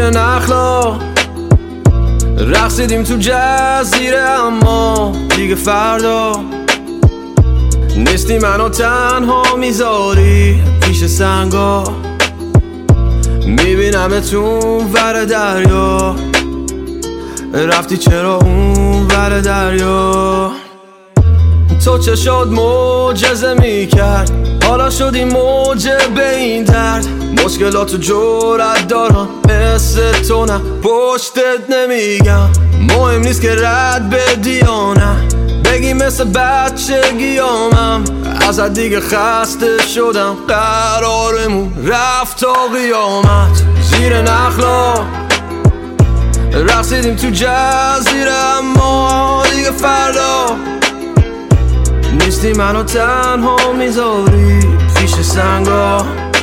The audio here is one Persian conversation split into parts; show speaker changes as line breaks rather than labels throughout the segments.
زیر نخلا رقصیدیم تو جزیره، اما دیگه فردا نیستی منو تنها میذاری پیش سنگا. میبینم تو اون ور دریا، رفتی چرا اون ور دریا؟ تو چه شد معجزه میکرد، حالا شدی موجه به این درد. مشکلاتو جرأت دارم مثل تو، نه پشتت نمیگم. مهم نیست که رد بدی یا نه، بگی مثل بچگیامم. ازت دیگه خسته شدم، قرارمون رفت تا قیامت. زیر نخلا رقصیدیم تو جزیره، اما دیگه فردا نیستی منو تنها میذاری پیش سنگا.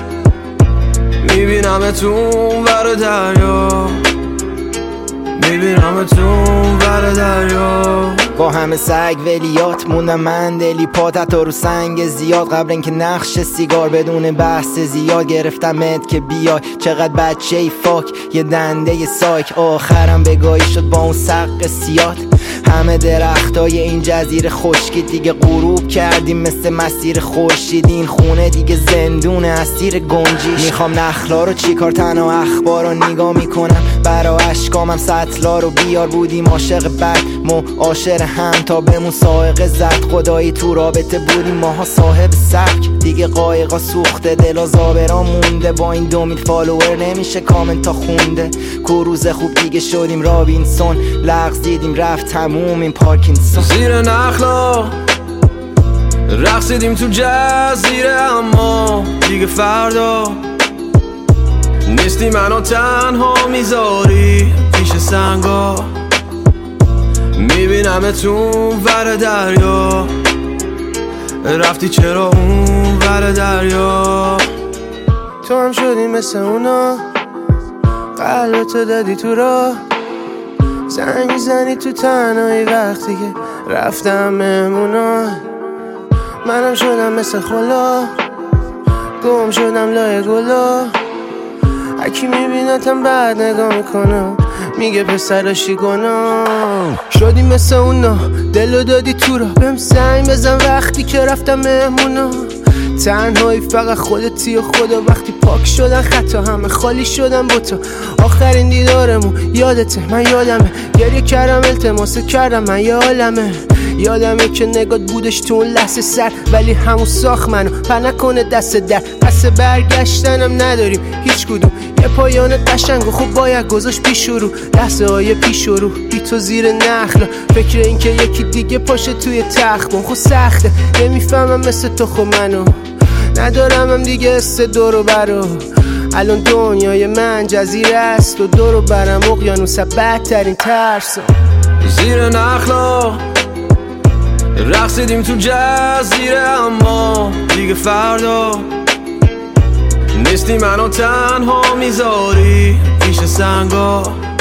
میبینم تو اون ور دریا، میبینم تو اون ور دریا.
با همه سگ ولیات موندم من دلی پاتت رو سنگ زیاد. قبل اینکه نقش سیگار بدون بحث زیاد گرفتمت که بیای. چقدر بچه ای فاک، یه دنده ی سایک. آخرم بگاهی شد با اون سق سیاد. همه درختای این جزیره خشکی دیگه غروب کردیم مثل مسیر خورشید. این خونه دیگه زندون اسیر گنجیش. میخوام نخلا رو چیکار، تنها اخبار رو نگاه میکنم. برا اشکامم سطلا رو بیار. بودیم عاشق بد معاشر هم تا بمون سائق زد. خدایی تو رابطه بودیم ماها صاحب سبک. دیگه قایقا سوخته، دلا زابرا مونده. با این 2000 فالوور نمیشه کامنتا خونده. کروز خوب دیگه شدیم رابینسون. لغز دیدیم رفت تموم این پارکینسون.
زیر نخلا رقصیدیم تو جزیره، اما دیگه فردا نیستی منو تنها میذاری پیش سنگا. میبینم تو اون ور دریا، رفتی چرا اون ور دریا؟ تو هم شدی مثل اونا، قلبتو دادی تو راه. زنگ میزنی تو تنهایی وقتی که رفتم مهمونا. منم شدم مثل خلا، گم شدم لای گلا. هکی میبینتم بعد نگاه میکنم، میگه پسراشی گناه. شدی مثل اونا، دلو دادی تو را. بهم زنگ بزن وقتی که رفتم مهمونا. تنهایی فقط خودتی و خدا. وقتی پاک شدن خطا، همه خالی شدن با تو. آخرین دیدارمون یادته، من یادمه. گریه کردم التماس کردم، من یه عالمه. یادمه که نگات بودش تو اون لحظه سر، ولی همون ساخت منو پر نکنه دست در. پس برگشتنم نداریم هیچ کدوم. یه پایان قشنگ و خوب باید گذاشت پیش رو. لحظه های پیش رو بی تو زیر نخلا. فکر این که یکی دیگه پاشه توی تخت من خود سخته. نمیفهمم مثل تو خب منو ندارم هم دیگه است دورو برو. الان دنیای من جزیره است و دورو برم اقیانوس بدترین ترسا. زیر نخلا رقصیدیم تو جزیره، اما دیگه فردا نیستی منو تنها میذاری پیش سنگا.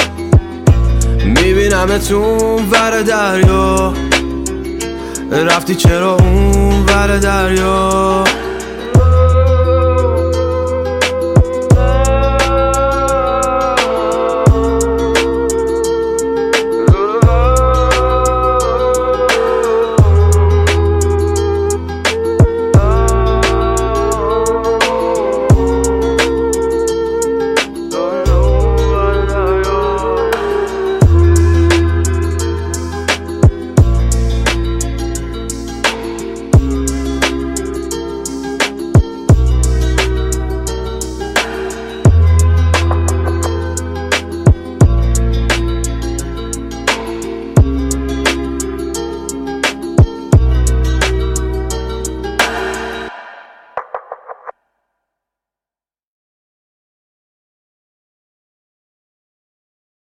میبینم تو اون ور دریا، رفتی چرا اون ور دریا؟